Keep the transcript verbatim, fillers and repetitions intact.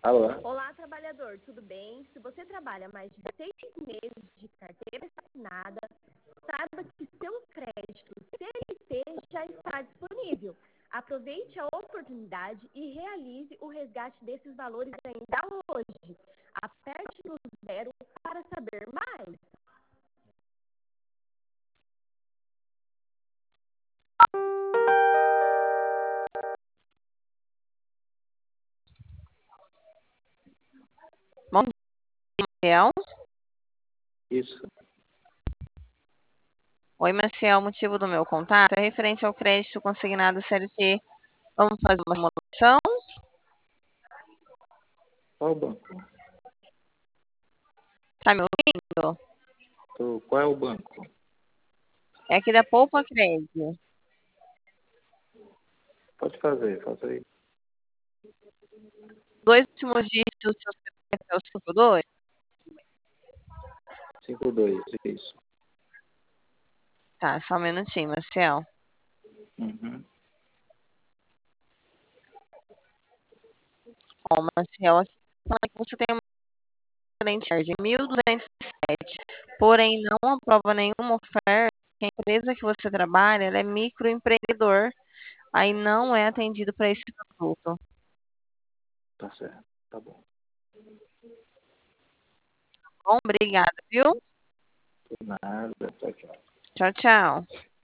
Alô? Olá, trabalhador, tudo bem? Se você trabalha mais de seis meses de carteira assinada, saiba que seu crédito C L T já está disponível. Aproveite a oportunidade e realize o resgate desses valores ainda hoje. Aperte no zero para saber mais. Bom dia, Maciel. Isso. Oi, Maciel. O motivo do meu contato é referente ao crédito consignado C L T. Vamos fazer uma simulação? Qual o banco? Tá me ouvindo? Tô- Qual é o banco? É aqui da Poupa Crédito. Pode fazer, faça aí. Dois últimos dígitos do seu C P F é o cinco dois? cinco dois, isso. Tá, só um minutinho, Maciel. Uhum. Bom, Maciel, aqui fala que você tem uma excelente de mil duzentos e sete, porém não aprova nenhuma oferta, que a empresa que você trabalha, ela é microempreendedor, aí não é atendido para esse produto. Tá certo, tá bom. Bom, obrigada, viu? Nada, tchau, tchau. Tchau, tchau.